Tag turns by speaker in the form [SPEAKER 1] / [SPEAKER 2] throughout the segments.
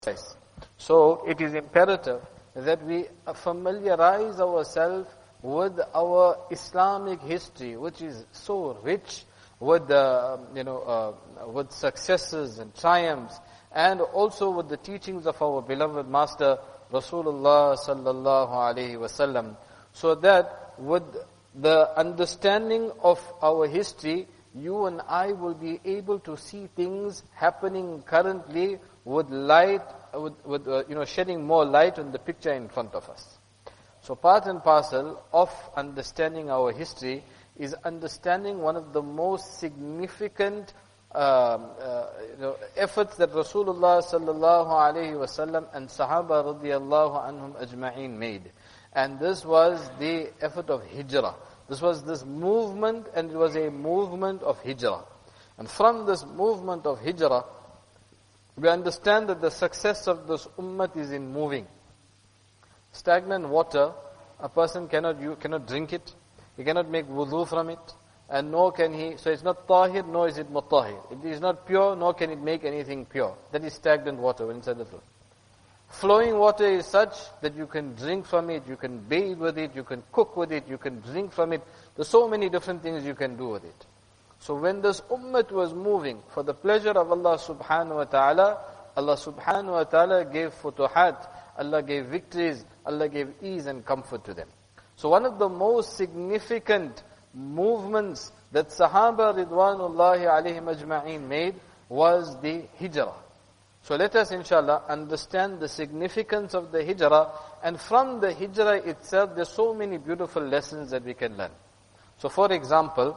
[SPEAKER 1] precise. So it is imperative that we familiarize ourselves with our Islamic history, which is so rich with with successes and triumphs, and also with the teachings of our beloved Master Rasulullah sallallahu alaihi wasallam, so that with the understanding of our history, you and I will be able to see things happening currently with light, shedding more light on the picture in front of us. So part and parcel of understanding our history is understanding one of the most significant efforts that Rasulullah sallallahu alaihi wasallam and Sahaba radiyallahu anhum ajma'in made. And this was the effort of hijrah. This was this movement, and it was a movement of hijrah. And from this movement of hijrah, we understand that the success of this ummah is in moving. Stagnant water, a person cannot drink it, he cannot make wudu from it, and nor can he, so it's not tahir, nor is it mutahir. It is not pure, nor can it make anything pure. That is stagnant water when it's a little. Flowing water is such that you can drink from it, you can bathe with it, you can cook with it, you can drink from it. There's so many different things you can do with it. So when this ummah was moving for the pleasure of Allah subhanahu wa ta'ala gave futuhat, Allah gave victories, Allah gave ease and comfort to them. So one of the most significant movements that Sahaba Ridwanullahi alayhim ajma'in made was the hijrah. So let us inshallah understand the significance of the hijrah, and from the hijrah itself there's so many beautiful lessons that we can learn. So for example,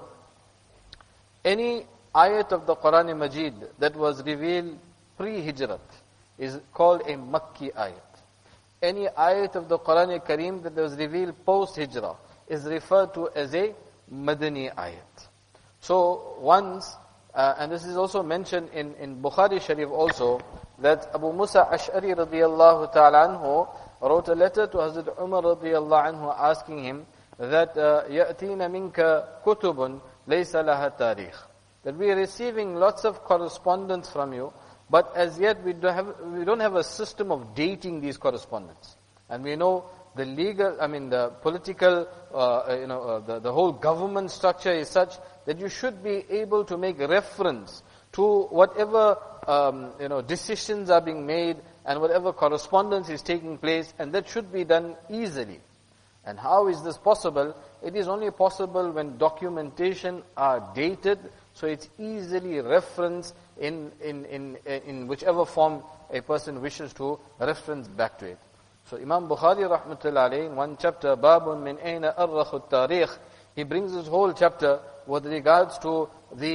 [SPEAKER 1] any ayat of the Quran Majid that was revealed pre-hijrat is called a Makki ayat. Any ayat of the Quran Kareem that was revealed post-hijrah is referred to as a Madani ayat. So once, and this is also mentioned in Bukhari Sharif also, that Abu Musa Ash'ari radiyallahu ta'ala anhu wrote a letter to Hazrat Umar radiyallahu anhu asking him that يَأْتِينَ مِنْكَ كُتُبٌ لَيْسَ لَهَا تَارِيخ, that we are receiving lots of correspondence from you, but as yet we don't have a system of dating these correspondence. And we know the the political, the whole government structure is such that you should be able to make reference to whatever, decisions are being made and whatever correspondence is taking place, and that should be done easily. And how is this possible? It is only possible when documentation are dated, so it's easily referenced in whichever form a person wishes to reference back to it. So Imam Bukhari rahmatullahi alayhi, in one chapter, Babun min ayna arrakhu tarikh, he brings his whole chapter with regards to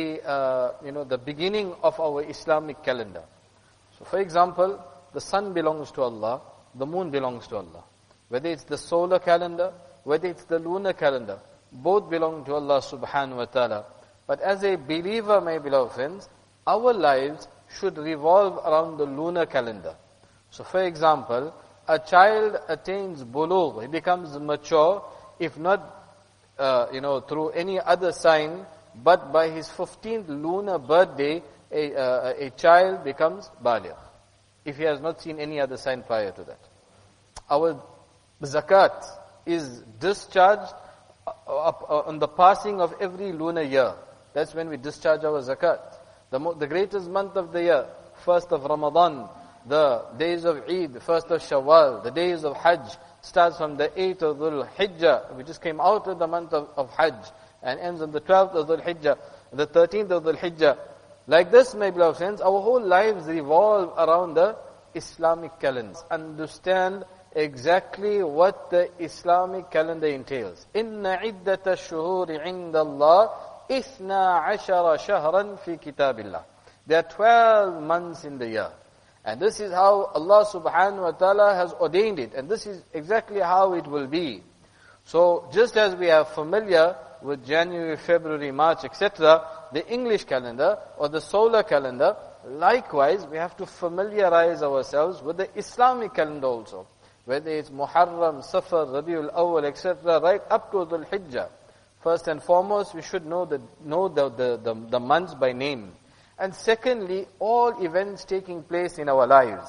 [SPEAKER 1] the beginning of our Islamic calendar. So for example, the sun belongs to Allah, the moon belongs to Allah. Whether it's the solar calendar, whether it's the lunar calendar, both belong to Allah subhanahu wa ta'ala. But as a believer, my beloved friends, our lives should revolve around the lunar calendar. So for example, a child attains bulugh, he becomes mature, if not through any other sign, but by his 15th lunar birthday, a child becomes baligh, if he has not seen any other sign prior to that. Our zakat is discharged on the passing of every lunar year. That's when we discharge our zakat. The greatest month of the year, first of Ramadan, the days of Eid, first of Shawwal, the days of Hajj, starts from the 8th of Dhul Hijjah. We just came out of the month of Hajj, and ends on the 12th of Dhul Hijjah, the 13th of Dhul Hijjah. Like this, my beloved friends, our whole lives revolve around the Islamic calendars. Understand exactly what the Islamic calendar entails. Inna iddata shuhuri inda Allah ithna ashara shahran fi kitabillah. There are 12 months in the year. And this is how Allah subhanahu wa ta'ala has ordained it. And this is exactly how it will be. So just as we are familiar with January, February, March, etc., the English calendar or the solar calendar, likewise we have to familiarize ourselves with the Islamic calendar also. Whether it's Muharram, Safar, Rabiul Awwal, etc., right up to Dhul Hijjah. First and foremost, we should know the months by name. And secondly, all events taking place in our lives.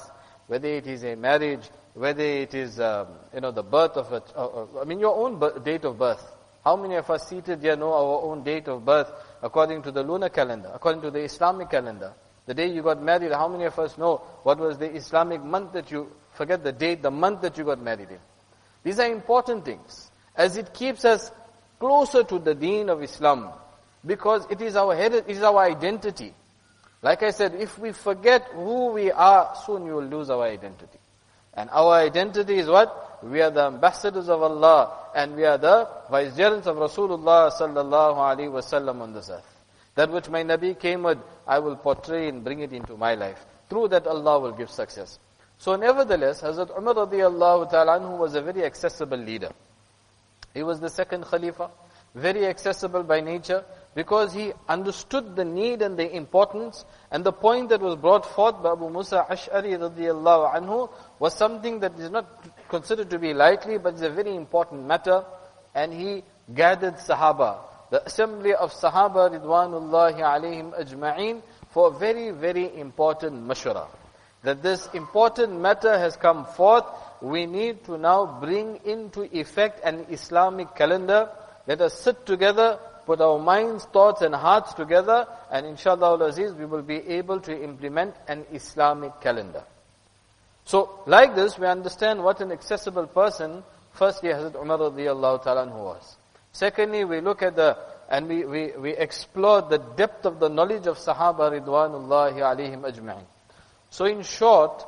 [SPEAKER 1] whether it is a marriage, whether it is, the birth of your own date of birth. How many of us seated here know our own date of birth according to the lunar calendar, according to the Islamic calendar? The day you got married, how many of us know what was the Islamic month that you, forget the date, the month that you got married in? These are important things, as it keeps us closer to the deen of Islam, because it is our heritage, it is our identity. Like I said, if we forget who we are, soon you will lose our identity. And our identity is what? We are the ambassadors of Allah, and we are the vicegerents of Rasulullah sallallahu alaihi wasallam on this earth. That which my Nabi came with, I will portray and bring it into my life. Through that, Allah will give success. So nevertheless, Hazrat Umar radiallahu ta'ala anhu was a very accessible leader. He was the second Khalifa, very accessible by nature, because he understood the need and the importance, and the point that was brought forth by Abu Musa Ash'ari radiallahu anhu was something that is not considered to be lightly, but is a very important matter. And he gathered Sahaba, the assembly of Sahaba ridwanullahi alayhim ajma'in, for a very, very important mashwara. That this important matter has come forth, we need to now bring into effect an Islamic calendar. Let us sit together, put our minds, thoughts and hearts together, and inshallah al-aziz, we will be able to implement an Islamic calendar. So, like this, we understand what an accessible person, firstly, Hazrat Umar radiyallahu ta'ala anhu was. Secondly, we look at we explore the depth of the knowledge of Sahaba ridwanullahi alayhim ajma'in. So in short,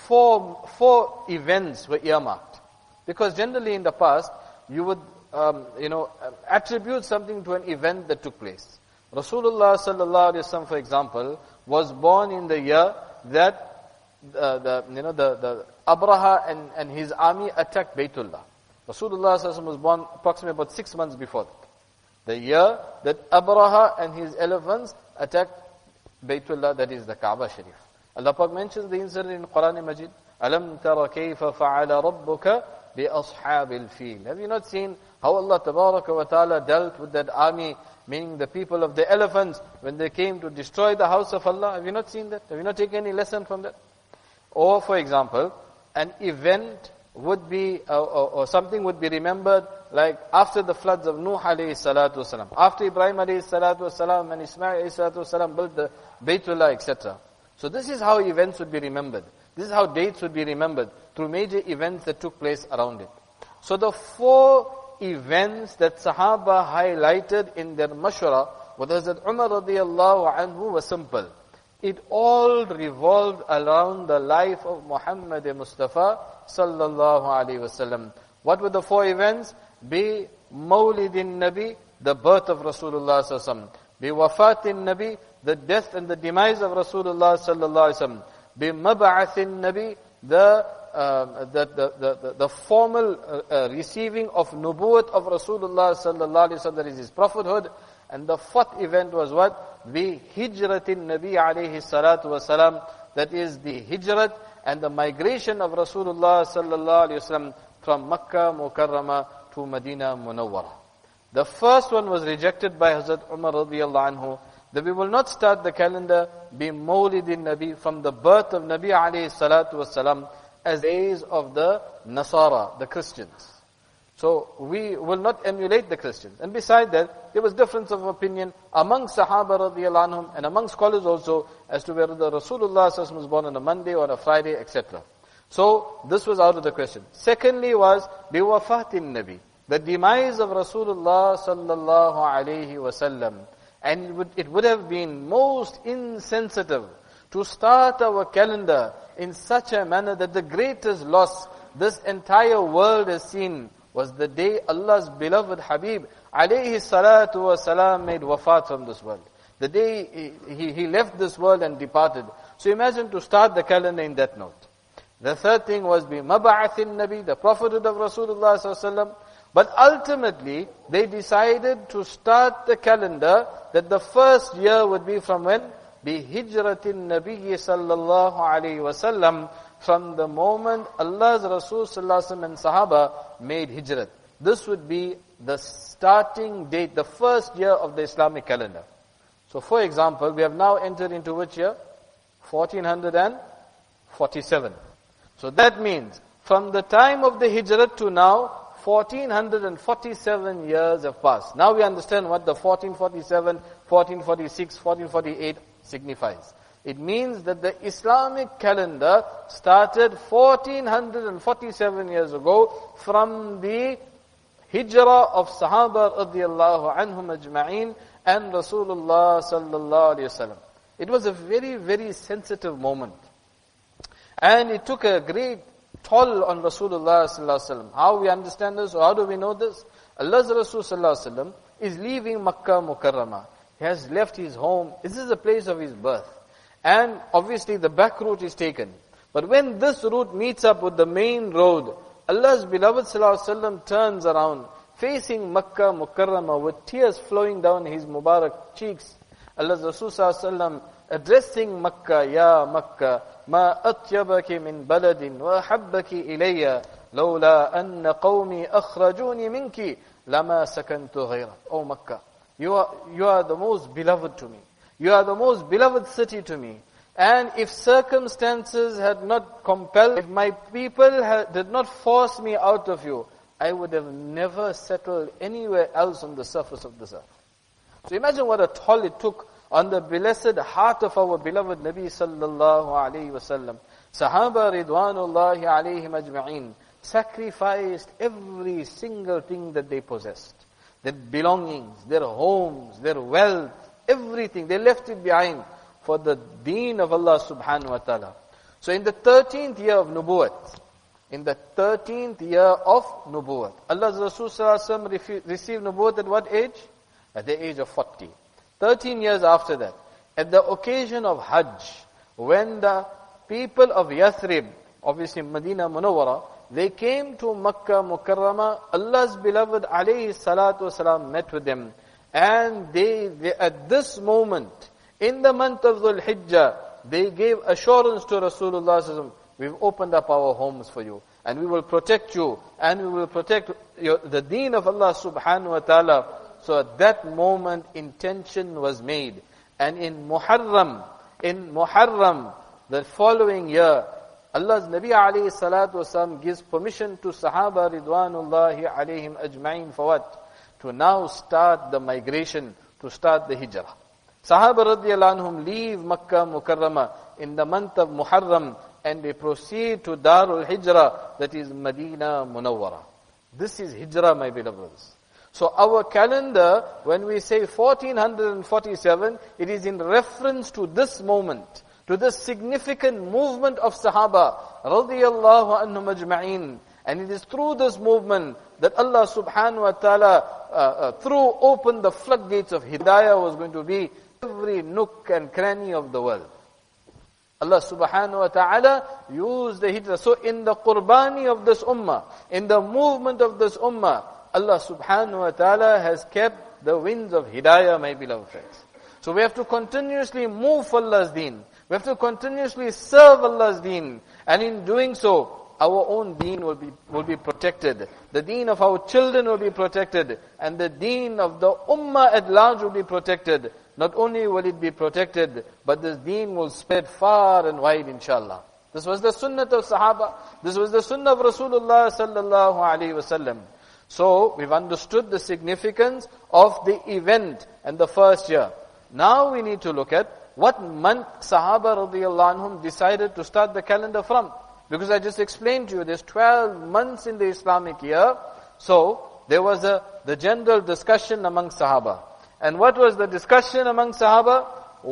[SPEAKER 1] four events were earmarked. Because generally in the past, you would, attribute something to an event that took place. Rasulullah sallallahu alaihi wasallam, for example, was born in the year that the Abraha and his army attacked Baytullah. Rasulullah sallallahu alaihi wasallam was born approximately about 6 months before that. The year that Abraha and his elephants attacked Baytullah, that is the Kaaba Sharif. Allah Pak mentions the incident in Quran Majid. Alam tara kayfa fa'ala rabbuka bi ashabil fil. Have you not seen how Allah Tabaraka wa Ta'ala dealt with that army, meaning the people of the elephants, when they came to destroy the house of Allah? Have you not seen that? Have you not taken any lesson from that? Or, for example, an event would be, or something would be remembered, like after the floods of Nuh alayhi salatu wasalam, after Ibrahim alayhi salatu wasalam and Ismail alayhi salatu wasalam built the Baytullah, etc. So this is how events would be remembered. This is how dates would be remembered, through major events that took place around it. So the four events that Sahaba highlighted in their mashwara with Hazrat Umar radiyallahu anhu was simple. It all revolved around the life of Muhammad Mustafa sallallahu alaihi wasallam. What were the four events? Be Mawlidin Nabi, the birth of Rasulullah sallallahu alaihi wasallam. Be Wafatin Nabi, the death and the demise of Rasulullah sallallahu alaihi wasallam. Be Mab'athin Nabi, the formal receiving of nubuwwat of Rasulullah sallallahu alaihi wasallam, that is his prophethood. And the fourth event was what? Be Hijratin Nabi alayhi salatu wasalam, that is the hijrat and the migration of Rasulullah sallallahu alaihi wasallam from Makkah Mukarramah to Medina Munawwara. The first one was rejected by Hazrat Umar radiyallahu anhu, that we will not start the calendar be Mawlidin Nabi, from the birth of Nabi alayhi salatu wasalam, as days of the Nasara, the Christians. So we will not emulate the Christians. And beside that, there was difference of opinion among Sahaba radiyallahu anhum and among scholars also as to whether the Rasulullah sallallahu alaihi wasallam was born on a Monday or a Friday, etc. So this was out of the question. Secondly was biwafatin Nabi, the demise of Rasulullah sallallahu alaihi wasallam. And it would have been most insensitive to start our calendar in such a manner that the greatest loss this entire world has seen was the day Allah's beloved Habib alayhi salatu wasalam made wafat from this world. The day he left this world and departed. So imagine to start the calendar in that note. The third thing was be Mab'athin Nabi, the prophethood of Rasulullah sallallahu alaihi wasallam. But ultimately, they decided to start the calendar that the first year would be from when? Be Hijratin Nabi sallallahu alayhi wasallam, from the moment Allah's Rasul sallallahu alaihi wasallam and Sahaba made Hijrat. This would be the starting date, the first year of the Islamic calendar. So for example, we have now entered into which year? 1447. So that means, from the time of the hijrah to now, 1447 years have passed. Now we understand what the 1447, 1446, 1448 signifies. It means that the Islamic calendar started 1447 years ago from the hijrah of Sahaba radiyallahu anhum ajma'in and Rasulullah sallallahu alayhi wasallam. It was a very, very sensitive moment. And it took a great toll on Rasulullah sallallahu alaihi wasallam. How we understand this, or how do we know this? Allah's Rasul sallallahu alaihi wasallam is leaving Makkah Mukarramah. He has left his home. This is the place of his birth. And obviously the back route is taken. But when this route meets up with the main road, Allah's beloved sallallahu alaihi wasallam turns around, facing Makkah Mukarramah with tears flowing down his Mubarak cheeks. Allah's Rasul sallallahu alaihi wasallam addressing Makkah, Ya Makkah, ما أطيبك من بلد وأحبك إلي لولا أن قومي أخرجوني منك لما سكنت غيرك. Oh Makkah, you are the most beloved to me. You are the most beloved city to me. And if circumstances had not compelled, if my people did not force me out of you, I would have never settled anywhere else on the surface of this earth. So imagine what a toll it took on the blessed heart of our beloved Nabi sallallahu alayhi wasallam. Sahaba ridwanullahi alayhim ajma'in sacrificed every single thing that they possessed. Their belongings, their homes, their wealth, everything. They left it behind for the deen of Allah subhanahu wa ta'ala. So in the 13th year of Nubuwwat, Allah's Rasul sallallahu alayhi wasallam received Nubuwwat at what age? At the age of 40. 13 years after that, at the occasion of Hajj, when the people of Yathrib, obviously Medina Munawwara, they came to Makkah Mukarramah, Allah's beloved alayhi salatu wasalam met with them. And they at this moment, in the month of Dhul Hijjah, they gave assurance to Rasulullah sallallahu alaihi wasallam, we've opened up our homes for you, and we will protect you, and we will protect the deen of Allah subhanahu wa ta'ala. So at that moment, intention was made. And in Muharram, the following year, Allah's Nabi alayhi salatu wasalam gives permission to Sahaba ridwanullahi alayhim ajma'in for what? To now start the migration, to start the hijrah. Sahaba radiyallahu anhum leave Makkah Mukarramah in the month of Muharram, and they proceed to Darul Hijrah, that is Medina Munawwara. This is hijrah, my beloveds. So our calendar, when we say 1447, it is in reference to this moment, to this significant movement of Sahaba, radiyallahu anhum ajma'in. And it is through this movement that Allah subhanahu wa ta'ala threw open the floodgates of hidayah was going to be every nook and cranny of the world. Allah subhanahu wa ta'ala used the hijrah. So in the qurbani of this ummah, in the movement of this ummah, Allah subhanahu wa ta'ala has kept the winds of hidayah, my beloved friends. So we have to continuously move for Allah's deen. We have to continuously serve Allah's deen. And in doing so, our own deen will be protected. The deen of our children will be protected. And the deen of the ummah at large will be protected. Not only will it be protected, but this deen will spread far and wide, inshallah. This was the sunnah of Sahaba. This was the sunnah of Rasulullah sallallahu alayhi wasallam. So, we've understood the significance of the event and the first year. Now we need to look at what month Sahaba radiyallahu anhum decided to start the calendar from. Because I just explained to you, there's 12 months in the Islamic year. So, there was the general discussion among Sahaba. And what was the discussion among Sahaba?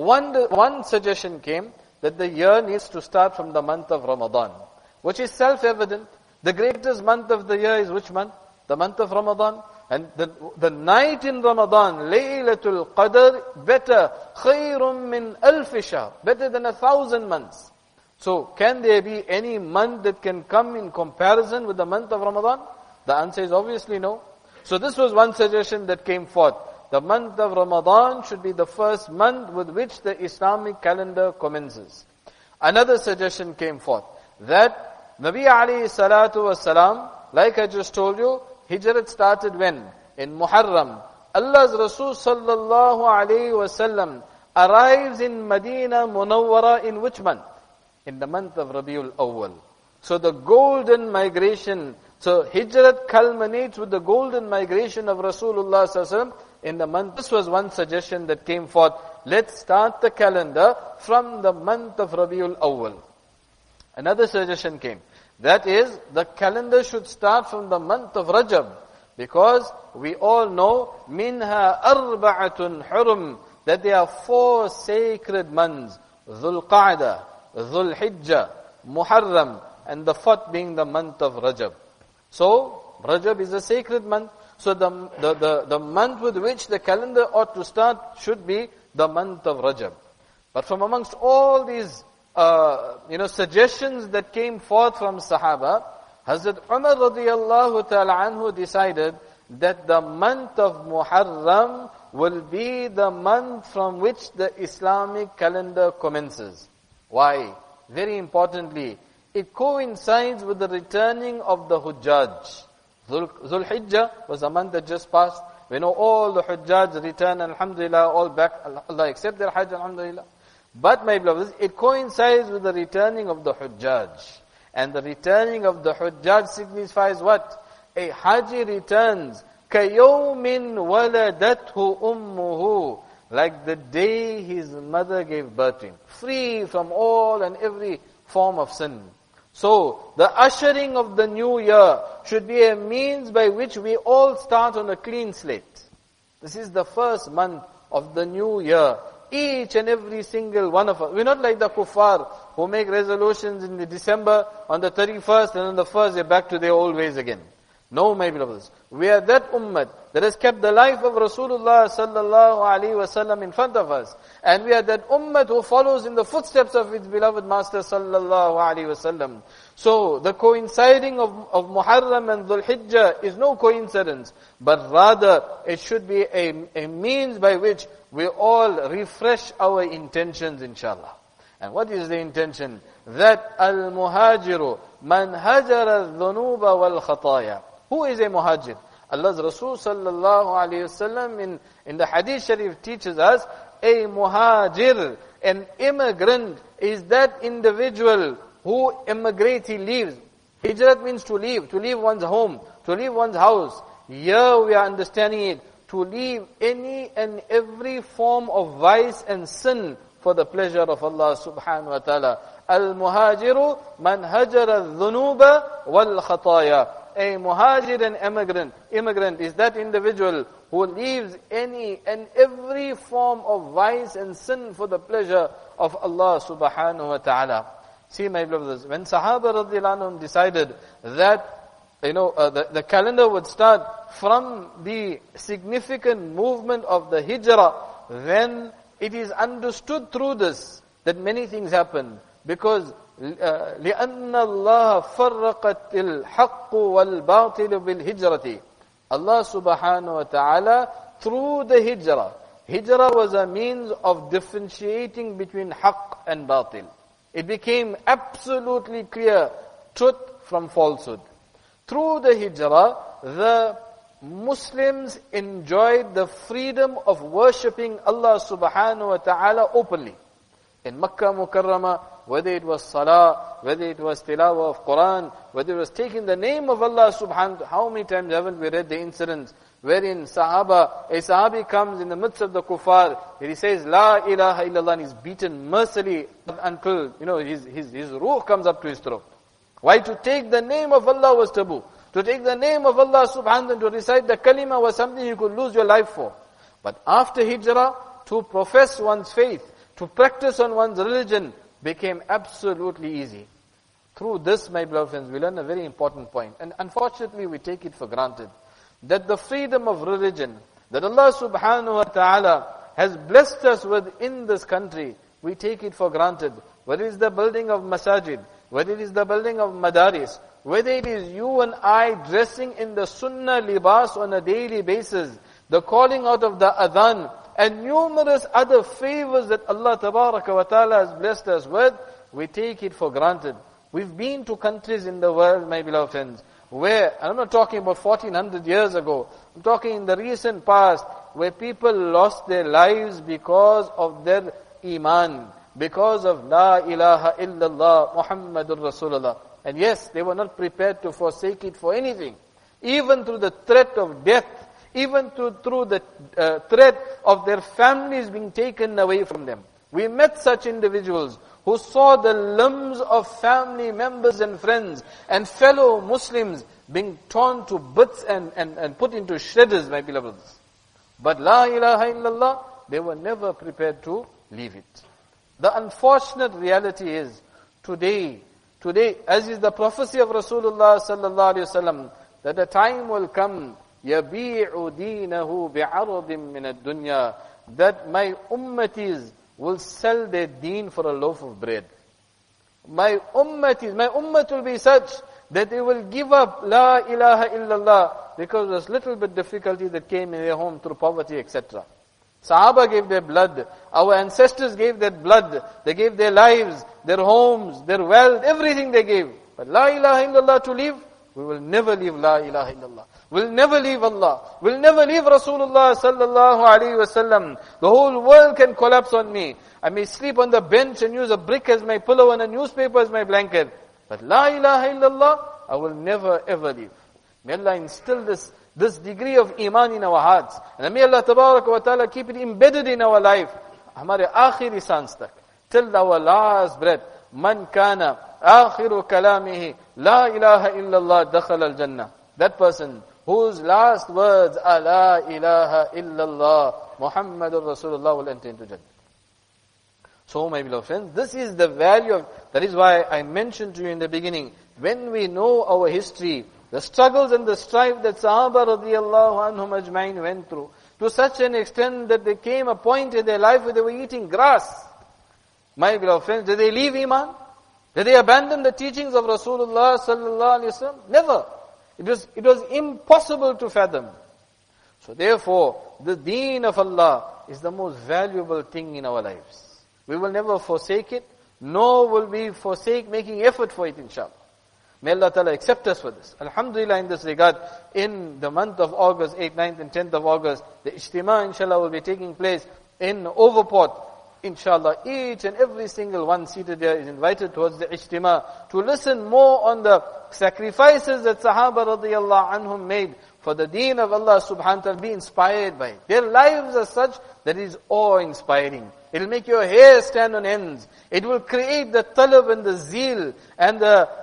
[SPEAKER 1] One suggestion came that the year needs to start from the month of Ramadan, which is self-evident. The greatest month of the year is which month? The month of Ramadan. And the night in Ramadan, Laylatul Qadr, better, khayrun min alf shahr, better than 1,000 months. So, can there be any month that can come in comparison with the month of Ramadan? The answer is obviously no. So this was one suggestion that came forth. The month of Ramadan should be the first month with which the Islamic calendar commences. Another suggestion came forth, that Nabi alayhi salatu wasalam, like I just told you, Hijrat started when? In Muharram. Allah's Rasul sallallahu alayhi wasallam arrives in Medina Munawwara in which month? In the month of Rabiul Awwal. So the golden migration, so Hijrat culminates with the golden migration of Rasulullah sallallahu alaihi wasallam in the month. This was one suggestion that came forth. Let's start the calendar from the month of Rabiul Awwal. Another suggestion came. That is, the calendar should start from the month of Rajab. Because we all know, minha arba'atun hurum, that there are 4 sacred months. Dhul Qa'dah, Dhul Hijjah, Muharram, and the 4th being the month of Rajab. So, Rajab is a sacred month. So the month with which the calendar ought to start should be the month of Rajab. But from amongst all these, suggestions that came forth from Sahaba, Hazrat Umar radiyallahu ta'ala anhu decided that the month of Muharram will be the month from which the Islamic calendar commences. Why? Very importantly, it coincides with the returning of the Hujjaj. Dhul Hijjah was a month that just passed. We know all the Hujjaj return, alhamdulillah, all back, Allah accept their Hajj, alhamdulillah. But my beloveds, it coincides with the returning of the Hujjaj. And the returning of the Hujjaj signifies what? A Haji returns, كَيَوْمٍ وَلَدَتْهُ أُمُّهُ, like the day his mother gave birth to him. Free from all and every form of sin. So, the ushering of the new year should be a means by which we all start on a clean slate. This is the first month of the new year. Each and every single one of us. We're not like the kuffar who make resolutions in the December, on the 31st, and on the 1st they're back to their old ways again. No, my beloveds. We are that ummah that has kept the life of Rasulullah sallallahu alaihi wasallam in front of us. And we are that ummah who follows in the footsteps of its beloved Master sallallahu alaihi wasallam. So, the coinciding of Muharram and Dhul Hijjah is no coincidence, but rather it should be a means by which we all refresh our intentions, inshallah. And what is the intention? That al-muhajiru man hajara al-dhunuba wal-khataya. Who is a muhajir? Allah's Rasul sallallahu alayhi wasallam in the Hadith Sharif teaches us, a muhajir, an immigrant, is that individual who immigrates, he leaves. Hijrat means to leave one's home, to leave one's house. Here we are understanding it, to leave any and every form of vice and sin for the pleasure of Allah subhanahu wa ta'ala. Al-muhajiru man hajara al-dhunuba wal-khataya. A muhajir and immigrant is that individual who leaves any and every form of vice and sin for the pleasure of Allah subhanahu wa ta'ala. See, my brothers, when Sahaba radhiyallahu anhum decided that, the calendar would start from the significant movement of the hijrah, then it is understood through this that many things happen. Because لأن الله فرقت الحق والباطل بالهجرة. Allah subhanahu wa ta'ala, through the hijrah was a means of differentiating between haqq and batil. It became absolutely clear, truth from falsehood. Through the hijrah, the Muslims enjoyed the freedom of worshipping Allah subhanahu wa ta'ala openly. In Makkah Mukarramah, whether it was salah, whether it was tilawah of Quran, whether it was taking the name of Allah subhanahu wa ta'ala, how many times haven't we read the incidents wherein a sahabi comes in the midst of the kuffar, and he says, La ilaha illallah, and he's beaten mercilessly until, his ruh comes up to his throat. Why? To take the name of Allah was taboo. To take the name of Allah subhanahu wa ta'ala, to recite the kalima was something you could lose your life for. But after hijrah, to profess one's faith, to practice on one's religion, became absolutely easy. Through this, my beloved friends, we learn a very important point. And unfortunately, we take it for granted. That the freedom of religion, that Allah subhanahu wa ta'ala has blessed us with in this country, we take it for granted. Whether it is the building of masajid, whether it is the building of madaris, whether it is you and I dressing in the sunnah libas on a daily basis, the calling out of the adhan, and numerous other favors that Allah tabaraka wa ta'ala has blessed us with, we take it for granted. We've been to countries in the world, my beloved friends, where, and I'm not talking about 1400 years ago, I'm talking in the recent past, where people lost their lives because of their iman, because of La ilaha illallah Muhammadur Rasulullah. And yes, they were not prepared to forsake it for anything. Even through the threat of death, even through the threat of their families being taken away from them. We met such individuals who saw the limbs of family members and friends and fellow Muslims being torn to bits and put into shreds, my beloveds. But La ilaha illallah, they were never prepared to leave it. The unfortunate reality is, today, as is the prophecy of Rasulullah sallallahu alaihi wasallam, that a time will come, يَبِيعُ دِينَهُ بِعَرَضٍ مِّنَ الدُّنْيَا, that my ummatis will sell their deen for a loaf of bread. My ummat will be such that they will give up La ilaha illallah because there's little bit difficulty that came in their home through poverty, etc. Sahaba gave their blood. Our ancestors gave their blood. They gave their lives, their homes, their wealth, everything they gave. But La ilaha illallah to leave, we will never leave La ilaha illallah. We'll never leave Allah. We'll never leave Rasulullah sallallahu alayhi wasallam. The whole world can collapse on me. I may sleep on the bench and use a brick as my pillow and a newspaper as my blanket. But La ilaha illallah, I will never ever leave. May Allah instill this degree of iman in our hearts. And may Allah tabarak wa ta'ala keep it embedded in our life. Hamare akhiri sans tak. Till our last breath. Man kana akhiru kalamihi La ilaha illallah dakhala al-jannah. That person whose last words are La ilaha illallah Muhammadur Rasulullah will enter into Jannah. So my beloved friends, this is the value of, that is why I mentioned to you in the beginning, when we know our history, the struggles and the strife that Sahaba radiyallahu anhum ajma'in went through, to such an extent that there came a point in their life where they were eating grass. My beloved friends, did they leave Iman? Did they abandon the teachings of Rasulullah sallallahu alaihi wasallam? Never. It was impossible to fathom. So therefore, the deen of Allah is the most valuable thing in our lives. We will never forsake it, nor will we forsake making effort for it, inshallah. May Allah Ta'ala accept us for this. Alhamdulillah, in this regard, in the month of August, 8th, 9th and 10th of August, the Ijtima, inshallah, will be taking place in Overport. Inshallah, each and every single one seated there is invited towards the Ijtima to listen more on the sacrifices that Sahaba radiyallahu anhum made for the deen of Allah subhanahu wa ta'ala, be inspired by it. Their lives are such that it is awe-inspiring. It will make your hair stand on ends. It will create the talab and the zeal and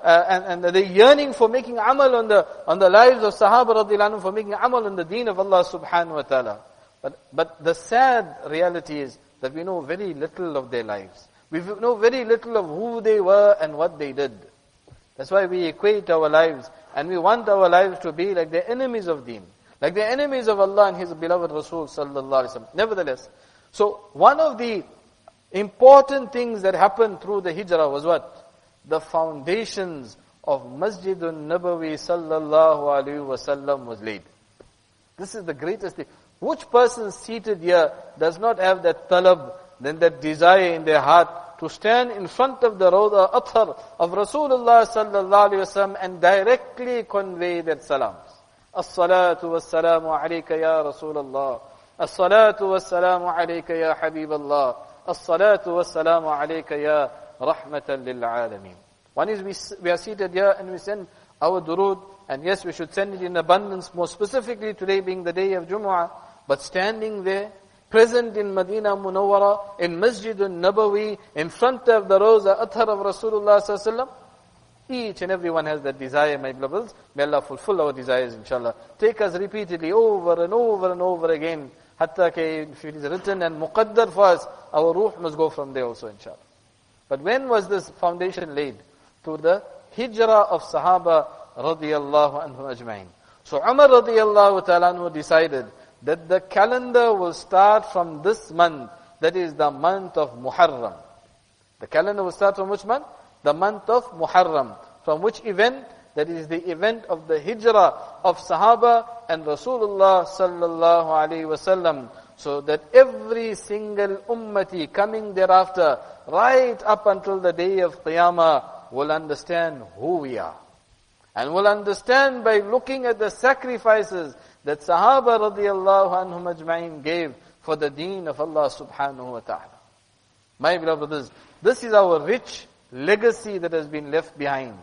[SPEAKER 1] the yearning for making amal on the lives of Sahaba radiyallahu anhum, for making amal on the deen of Allah subhanahu wa ta'ala. But the sad reality is that we know very little of their lives. We know very little of who they were and what they did. That's why we equate our lives and we want our lives to be like the enemies of deen, like the enemies of Allah and His beloved Rasul sallallahu alaihi wasallam. Nevertheless, so one of the important things that happened through the hijrah was what? The foundations of Masjidun Nabawi sallallahu alaihi wasallam was laid. This is the greatest thing. Which person seated here does not have that talab, then that desire in their heart to stand in front of the Rawda Athar of Rasulullah sallallahu alaihi wasallam and directly convey that salams. As-salatu was-salamu alayka ya Rasulullah. As-salatu was-salamu alayka ya Habiballah. As-salatu was-salamu alayka ya rahmatan lil alameen. One is we are seated here and we send our durood, and yes, we should send it in abundance, more specifically today being the day of Jumu'ah. But standing there, present in Medina Munawwara, in Masjidun Nabawi, in front of the Rawza Athar of Rasulullah sallallahu alaihi wasallam, each and everyone has that desire, my beloveds. May Allah fulfill our desires, inshallah. Take us repeatedly over and over and over again. Hatta ke, if it is written and muqaddar for us, our ruh must go from there also, inshallah. But when was this foundation laid? Through the hijrah of Sahaba radiyallahu anhu ajma'in. So Umar radiyallahu ta'ala anhu decided that the calendar will start from this month, that is the month of Muharram. The calendar will start from which month? The month of Muharram. From which event? That is the event of the hijrah of Sahaba and Rasulullah sallallahu alaihi wasallam. So that every single ummati coming thereafter, right up until the day of Qiyamah, will understand who we are. And will understand by looking at the sacrifices that Sahaba radiyallahu anhum ajma'in gave for the deen of Allah subhanahu wa ta'ala. My beloved brothers, this is our rich legacy that has been left behind.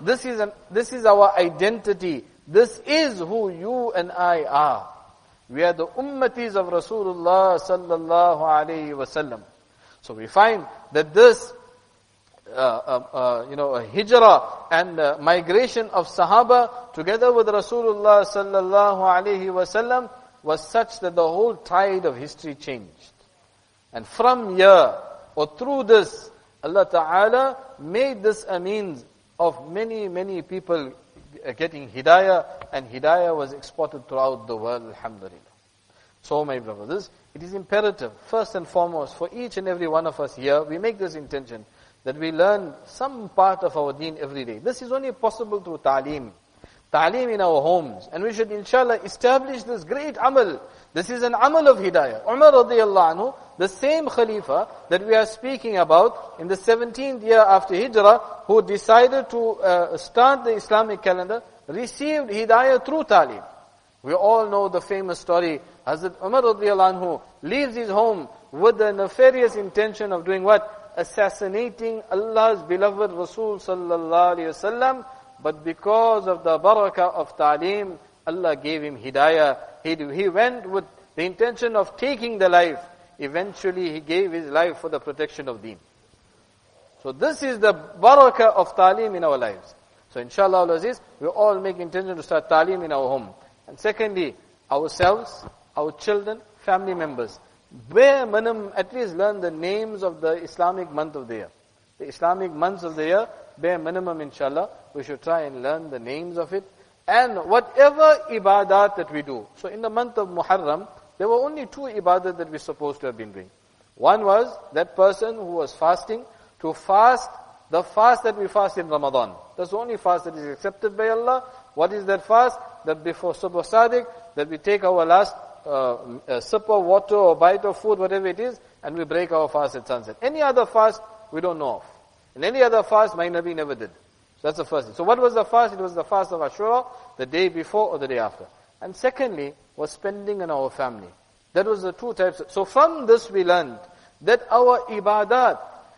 [SPEAKER 1] this is our identity. This is who you and I are. We are the ummatis of Rasulullah sallallahu alayhi wasallam. So we find that this, hijrah and migration of Sahaba together with Rasulullah sallallahu alayhi wasallam was such that the whole tide of history changed. And from here, or through this, Allah Ta'ala made this a means of many, many people getting hidayah, and hidayah was exported throughout the world, alhamdulillah. So my brothers, it is imperative, first and foremost, for each and every one of us here, we make this intention, that we learn some part of our deen every day. This is only possible through ta'aleem. Ta'aleem in our homes. And we should inshallah establish this great amal. This is an amal of hidayah. Umar radiyallahu anhu, the same Khalifa that we are speaking about in the 17th year after Hijrah, who decided to start the Islamic calendar, received hidayah through ta'aleem. We all know the famous story. Hazrat Umar radiyallahu anhu leaves his home with the nefarious intention of doing what? Assassinating Allah's beloved Rasul sallallahu alayhi wasallam. But because of the barakah of ta'aleem, Allah gave him hidayah. He went with the intention of taking the life. Eventually he gave his life for the protection of deen. So this is the barakah of ta'aleem in our lives. So inshallah al-Aziz, we all make intention to start ta'aleem in our home. And secondly, ourselves, our children, family members, bare minimum, at least learn the names of the Islamic month of the year. The Islamic months of the year, bare minimum inshallah, we should try and learn the names of it. And whatever ibadat that we do. So in the month of Muharram, there were only 2 ibadat that we're supposed to have been doing. One was that person who was fasting, to fast the fast that we fast in Ramadan. That's the only fast that is accepted by Allah. What is that fast? That before Subh Sadiq, that we take our last sip of water or bite of food, whatever it is, and we break our fast at sunset. Any other fast, we don't know of. And any other fast, my Nabi never did. So that's the first thing. So what was the fast? It was the fast of Ashura, the day before or the day after. And secondly, was spending in our family. That was the 2 types. So from this we learned that our ibadat,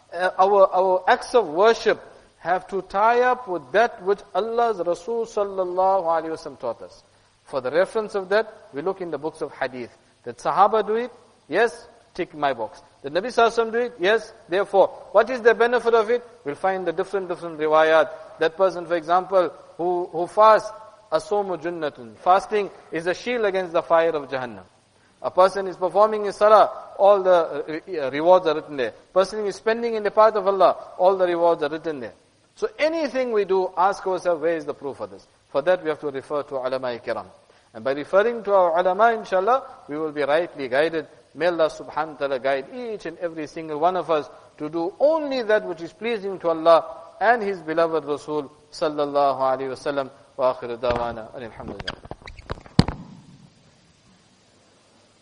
[SPEAKER 1] our acts of worship have to tie up with that which Allah's Rasul sallallahu alaihi wasallam taught us. For the reference of that, we look in the books of hadith. Did Sahaba do it? Yes, tick my box. Did Nabi sallallahu alaihi wasallam do it? Yes, therefore. What is the benefit of it? We'll find the different riwayat. That person, for example, who fasts, asomu junnatun. Fasting is a shield against the fire of Jahannam. A person is performing his salah, all the rewards are written there. Person is spending in the path of Allah, all the rewards are written there. So anything we do, ask ourselves, where is the proof of this? For that we have to refer to ulama kiram. And by referring to our ulama, inshallah, we will be rightly guided. May Allah subhanahu wa ta'ala guide each and every single one of us to do only that which is pleasing to Allah and His beloved Rasul sallallahu alayhi wa sallam. Wa akhiru dawana, alhamdulillah.